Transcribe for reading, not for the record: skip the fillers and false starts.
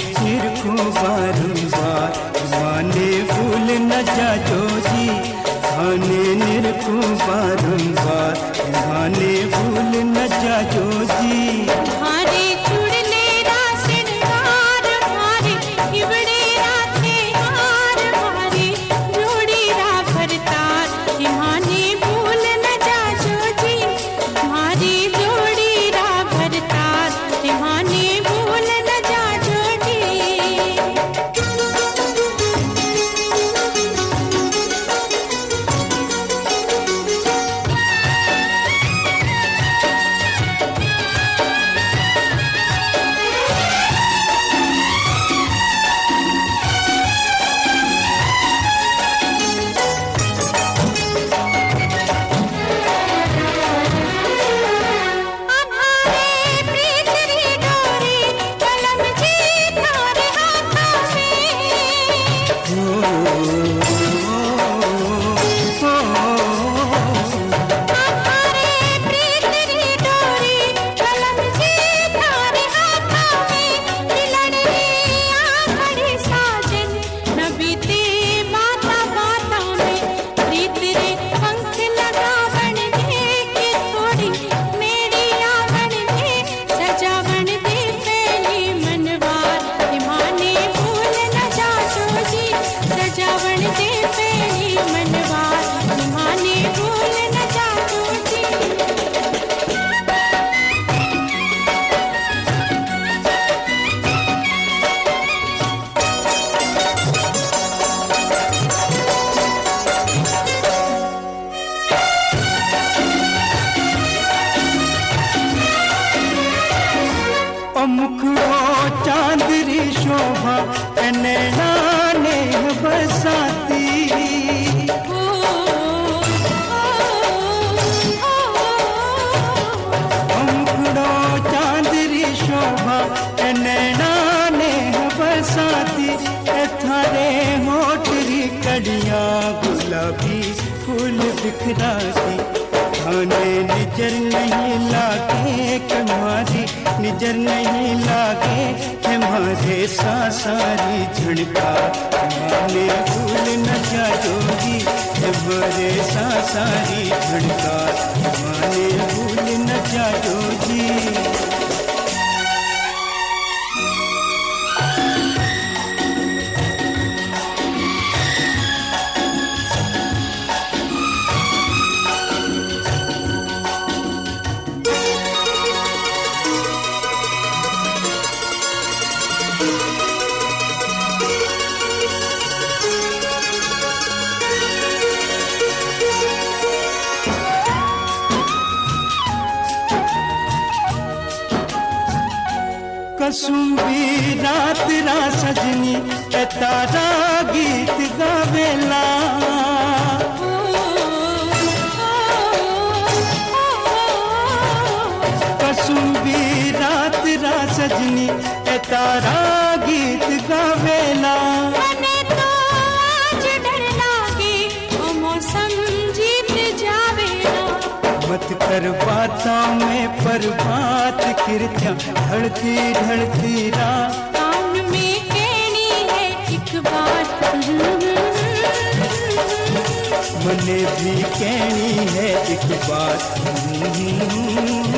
निरखूं बारंबार, माने भूल न जाजो जी, माने निरखूं बारंबार, माने भूल न जाजो जी। मारे चुड़ले रासन हार, मारे इबड़े राते हार, मारे जोड़ी रा भरतार, माने भूल न जाजो जी, मारे जोड़ी रा भरतार, माने भूल न जाजो जी। मुखड़ो चांदरी शोभा नैना ने बसाती, मुखड़ो चांदरी शोभा नैना ने बसाती, थारे मोटरी कड़ियाँ गुलाबी फूल बिखराती, थाने निजर नहीं लागे तुम्हारी, निजर नहीं लागे तुम्हारे सासारी झड़का, माने भूल न जाओगी तुम्हारे सासारी झड़का, माने भूल न जाओगी। कसुंबी रात रा सजनी ए तारा गीत गावेला, कसुंबी रात रा सजनी ए तारा गीत गावेला, मने तो आज डर लागे ओ मौसम जीत जावेला, मत कर बातों में पर बात किरत्या ढलती ढलती रात, कान में कहनी है एक बात, मने भी कहनी है एक बात।